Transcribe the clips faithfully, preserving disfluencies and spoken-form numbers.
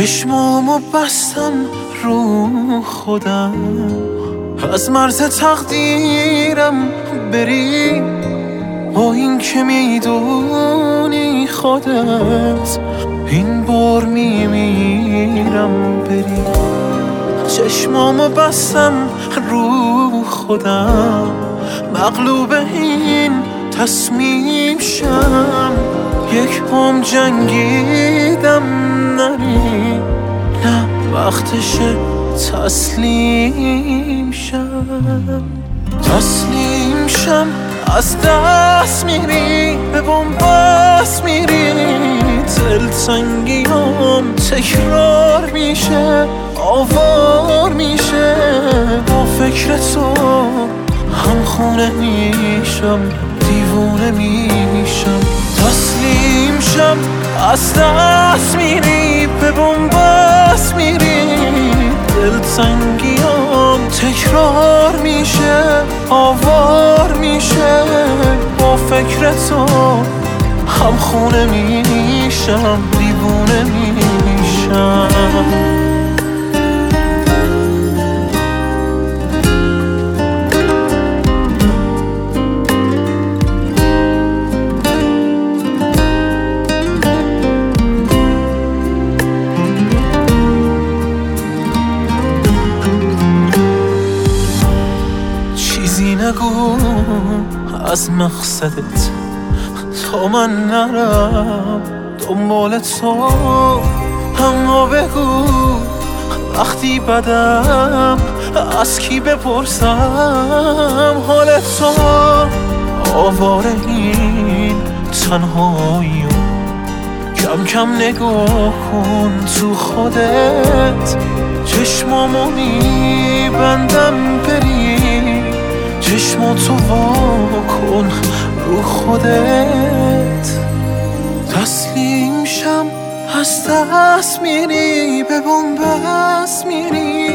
چشمامو بستم رو خودم، از مرز تقدیرم بری، با این که میدونی خودت این بار میمیرم بری. چشمامو بستم رو خودم، مغلوب این تصمیم شم، یک هم جنگیدم نری، نه وقتشه تسلیم شم. تسلیم شم از دست میری، به بنبست میری، دلتنگیام تکرار میشه، آوار میشه، با فکر تو هم خونه میشم، دیوونه میشم. تسلیم شم از دست میری، به بنبست میری، دلتنگیام تکرار میشه، آوار میشه، با فکر تو هم خونه میشم، دیوونه میشم. نگو از مقصدت تا من نرم دنبال تو، اما بگو وقتی بدم از کی بپرسم حال تو. آواره این تنهایی، کم کم نگاه کن تو خودت، چشمامو میبندم بری، چشماتو وا کن رو خودت. تسلیم شم از دست میری، به بنبست میری،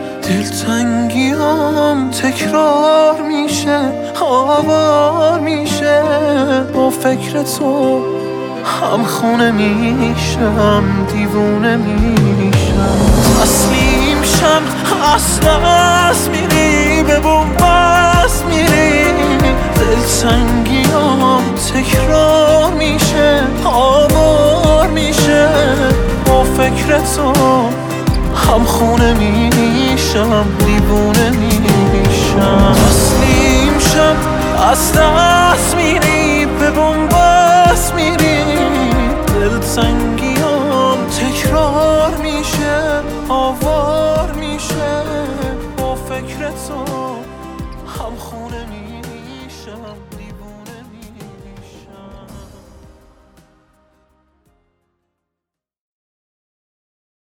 دلتنگیام تکرار میشه، آوار میشه، با فکر تو هم خونه میشم، دیوونه میشم. تسلیم شم از دست میری، به بنبست میری، دلتنگیام تکرار میشه، آوار میشه، با فکر تو هم خونه میشم، دیوونه میشم. تسلیم شم از دست میری، به بنبست میری، دلتنگیام تکرار میشه، آوار میشه، با فکر تو هم خونه میشم.